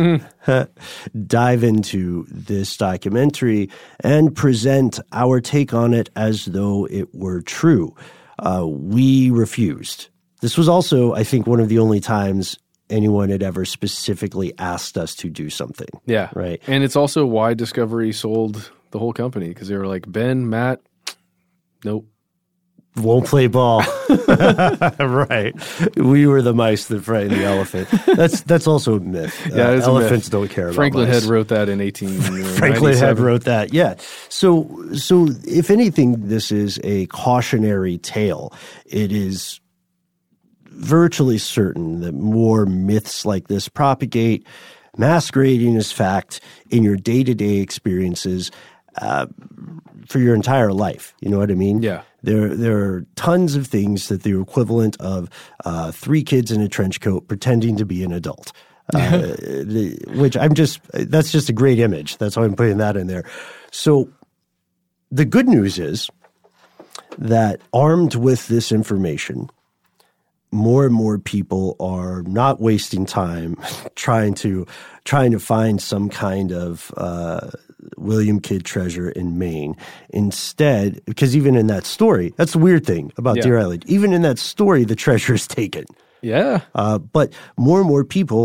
dive into this documentary and present our take on it as though it were true. Uh, we refused. This was also, I think, one of the only times anyone had ever specifically asked us to do something. Yeah. Right. And it's also why Discovery sold the whole company, because they were like, Ben, Matt, nope. Won't play ball. Right. We were the mice that frightened the elephant. That's that's also a myth. Yeah, uh, it's elephants a myth. don't care about Franklin mice. Head wrote that in eighteen ninety-seven. Franklin Head wrote that, yeah. So, so if anything, this is a cautionary tale. It is virtually certain that more myths like this propagate, masquerading as fact in your day-to-day experiences uh, for your entire life. You know what I mean? Yeah. There, there are tons of things that the equivalent of uh, three kids in a trench coat pretending to be an adult, uh, which I'm just – that's just a great image. That's why I'm putting that in there. So the good news is that armed with this information – more and more people are not wasting time trying to trying to find some kind of uh, William Kidd treasure in Maine. Instead, because even in that story, that's the weird thing about yeah. Deer Island. Even in that story, the treasure is taken. Yeah. Uh, but more and more people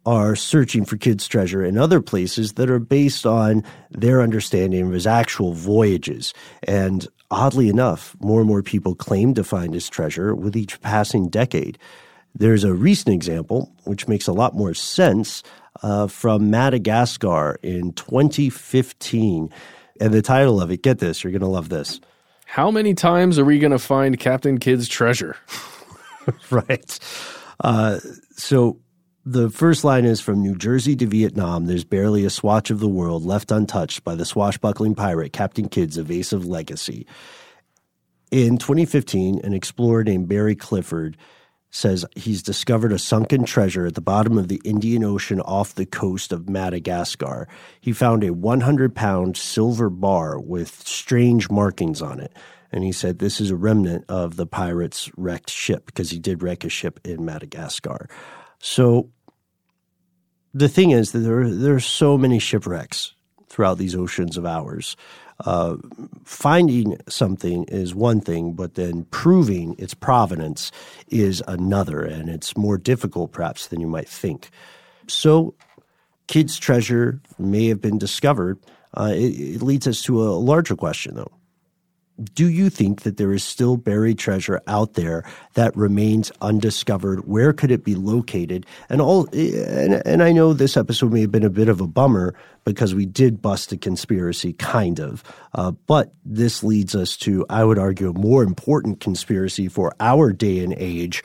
are searching for Kidd's treasure in other places that are based on their understanding of his actual voyages. And oddly enough, more and more people claim to find his treasure with each passing decade. There's a recent example, which makes a lot more sense, uh, from Madagascar in twenty fifteen. And the title of it, get this, you're going to love this. How many times are we going to find Captain Kidd's treasure? Right. Uh, so the first line is, from New Jersey to Vietnam, there's barely a swatch of the world left untouched by the swashbuckling pirate Captain Kidd's evasive legacy. In twenty fifteen, an explorer named Barry Clifford says he's discovered a sunken treasure at the bottom of the Indian Ocean off the coast of Madagascar. He found a one hundred pound silver bar with strange markings on it. And he said this is a remnant of the pirate's wrecked ship, because he did wreck a ship in Madagascar. So the thing is that there, there are so many shipwrecks throughout these oceans of ours. Uh, finding something is one thing, but then proving its provenance is another, and it's more difficult perhaps than you might think. So Kidd's treasure may have been discovered. Uh, it, it leads us to a larger question, though. Do you think that there is still buried treasure out there that remains undiscovered? Where could it be located? And all, and, and I know this episode may have been a bit of a bummer because we did bust a conspiracy, kind of. Uh, but this leads us to, I would argue, a more important conspiracy for our day and age.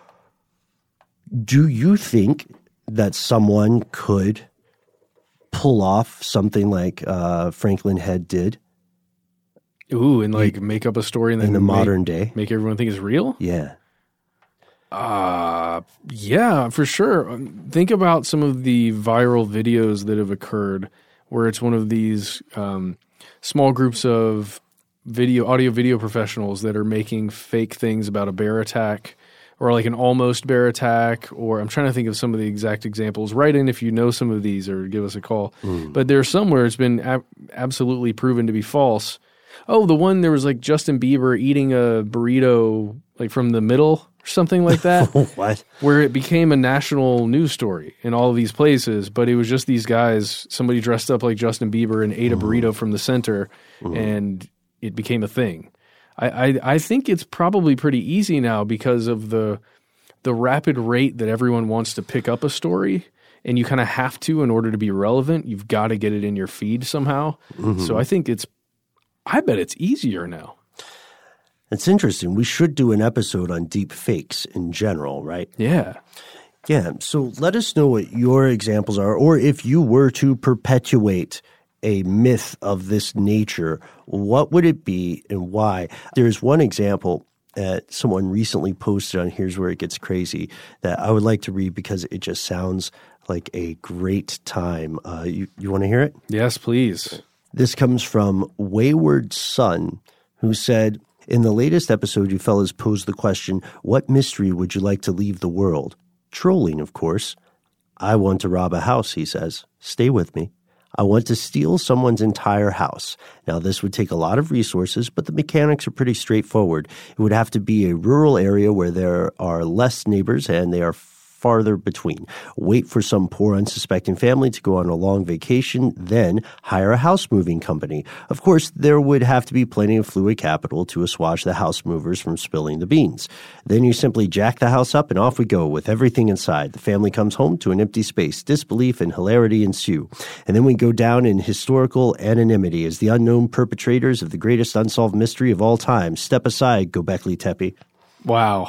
Do you think that someone could pull off something like uh, Franklin Head did? Ooh, and like make up a story and then in the make, modern day, make everyone think it's real? Yeah. Uh, yeah, for sure. Think about some of the viral videos that have occurred where it's one of these um, small groups of video, audio video professionals that are making fake things about a bear attack or like an almost bear attack, or I'm trying to think of some of the exact examples. Write in if you know some of these or give us a call. Mm. But there's some where it's been ab- absolutely proven to be false. Oh, the one there was like Justin Bieber eating a burrito like from the middle or something like that. What? Where it became a national news story in all of these places, but it was just these guys, somebody dressed up like Justin Bieber and ate a burrito from the center, mm. and it became a thing. I, I I think it's probably pretty easy now because of the the rapid rate that everyone wants to pick up a story. And you kind of have to in order to be relevant. You've got to get it in your feed somehow. Mm-hmm. So I think it's I bet it's easier now. It's interesting. We should do an episode on deep fakes in general, right? Yeah. Yeah. So let us know what your examples are, or if you were to perpetuate a myth of this nature, what would it be and why? There's one example that someone recently posted on Here's Where It Gets Crazy that I would like to read because it just sounds like a great time. Uh, you you want to hear it? Yes, please. This comes from Wayward Son, who said, in the latest episode, you fellas posed the question, what mystery would you like to leave the world? Trolling, of course. I want to rob a house, he says. Stay with me. I want to steal someone's entire house. Now, this would take a lot of resources, but the mechanics are pretty straightforward. It would have to be a rural area where there are less neighbors and they are farther between. Wait for some poor unsuspecting family to go on a long vacation, then hire a house moving company. Of course, there would have to be plenty of fluid capital to assuage the house movers from spilling the beans. Then you simply jack the house up and off we go with everything inside. The family comes home to an empty space. Disbelief and hilarity ensue. And then we go down in historical anonymity as the unknown perpetrators of the greatest unsolved mystery of all time. Step aside, Gobekli Tepe. Wow.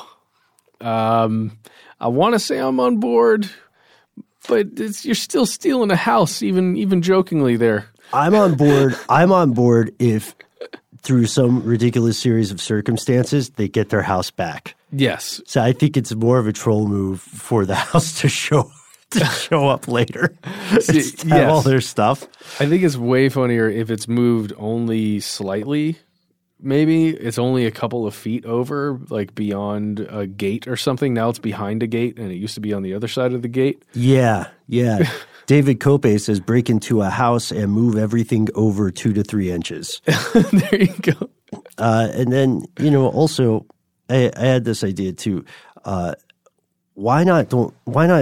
Um... I want to say I'm on board, but it's, you're still stealing a house, even even jokingly there. I'm on board. I'm on board if through some ridiculous series of circumstances they get their house back. Yes. So I think it's more of a troll move for the house to show to show up later. See, yes. Have all their stuff. I think it's way funnier if it's moved only slightly. Maybe it's only a couple of feet over, like beyond a gate or something. Now it's behind a gate, and it used to be on the other side of the gate. Yeah, yeah. David Cope says break into a house and move everything over two to three inches. There you go. Uh, and then, you know, also, I, I had this idea too. Uh, why not? Don't why not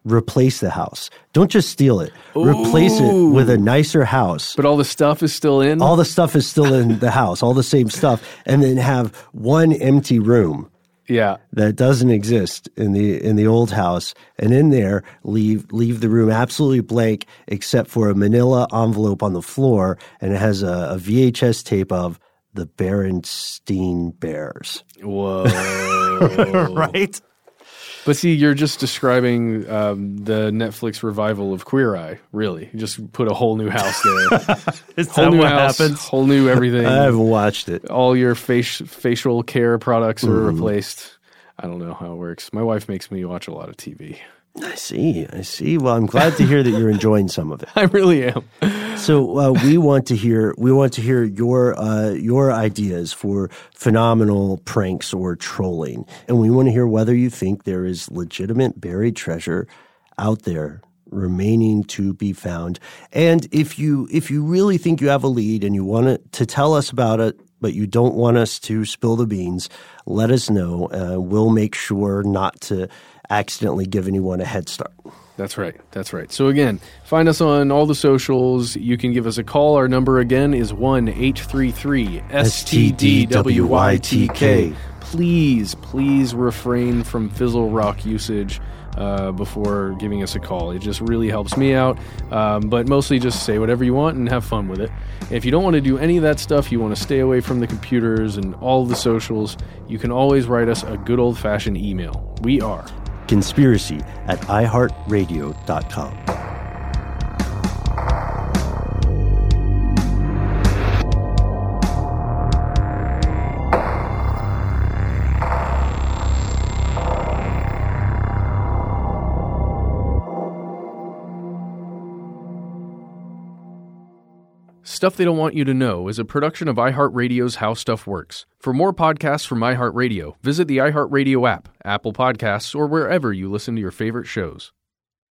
replace the house. Don't just steal it. Ooh. Replace it with a nicer house. But all the stuff is still in? All the stuff is still in the house, all the same stuff. And then have one empty room. Yeah. That doesn't exist in the in the old house. And in there, leave leave the room absolutely blank except for a manila envelope on the floor. And it has a, a V H S tape of the Berenstein Bears. Whoa. Right? But see, you're just describing um, the Netflix revival of Queer Eye, really. You just put a whole new house there. Is whole that new what house, happens? Whole new everything. I haven't watched it. All your face, facial care products are Mm. replaced. I don't know how it works. My wife makes me watch a lot of T V. I see. I see. Well, I'm glad to hear that you're enjoying some of it. I really am. So uh, we want to hear we want to hear your uh, your ideas for phenomenal pranks or trolling, and we want to hear whether you think there is legitimate buried treasure out there remaining to be found. And if you if you really think you have a lead and you want to, to tell us about it, but you don't want us to spill the beans, let us know. Uh, we'll make sure not to accidentally give anyone a head start. That's right. That's right. So again, find us on all the socials. You can give us a call. Our number again is one eight three three S T D W Y T K. Please, please refrain from Fizzle Rock usage uh, before giving us a call. It just really helps me out. Um, but mostly just say whatever you want and have fun with it. If you don't want to do any of that stuff, you want to stay away from the computers and all the socials, you can always write us a good old-fashioned email. We are Conspiracy at i heart radio dot com. Stuff They Don't Want You to Know is a production of iHeartRadio's How Stuff Works. For more podcasts from iHeartRadio, visit the iHeartRadio app, Apple Podcasts, or wherever you listen to your favorite shows.